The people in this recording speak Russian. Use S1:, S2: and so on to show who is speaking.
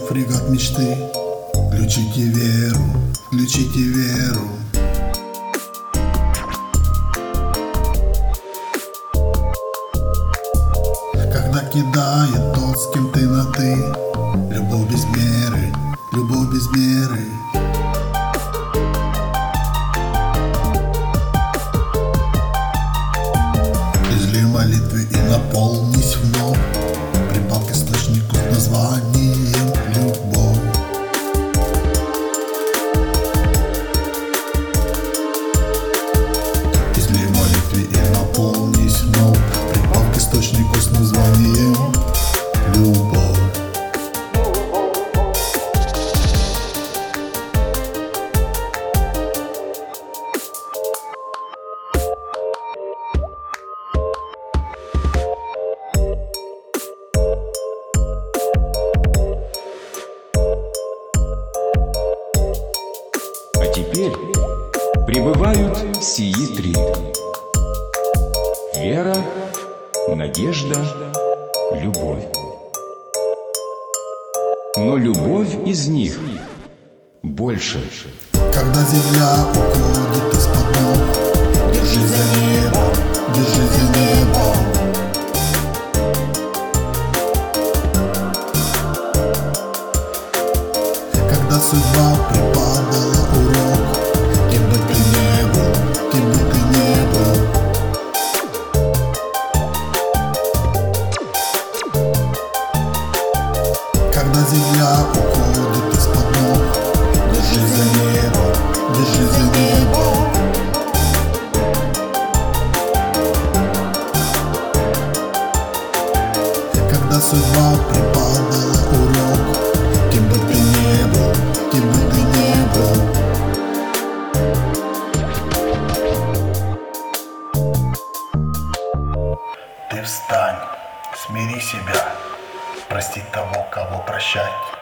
S1: фрегат мечты. Включите веру, включите веру. Когда кидает тот, с кем ты на ты. Любовь без меры, любовь без меры. Изли молитвы и наполнись вновь. Припал к источнику с названием любовь. Изли молитвы и наполнись вновь. Припал к источнику с названием любовь.
S2: А теперь пребывают сии три: вера, надежда, любовь. Но любовь из них больше.
S1: Когда земля уходит из-под ног, держись за небо, держись за небо. Когда судьба преподала урок, кем бы ты ни был, кем бы ты ни был. Когда земля уходит из-под ног, держись за небо, держись за небо. Когда судьба преподала урок, кем бы ты ни был, кем бы ты ни был. Ты встань, смири себя, прости того, кого прощать.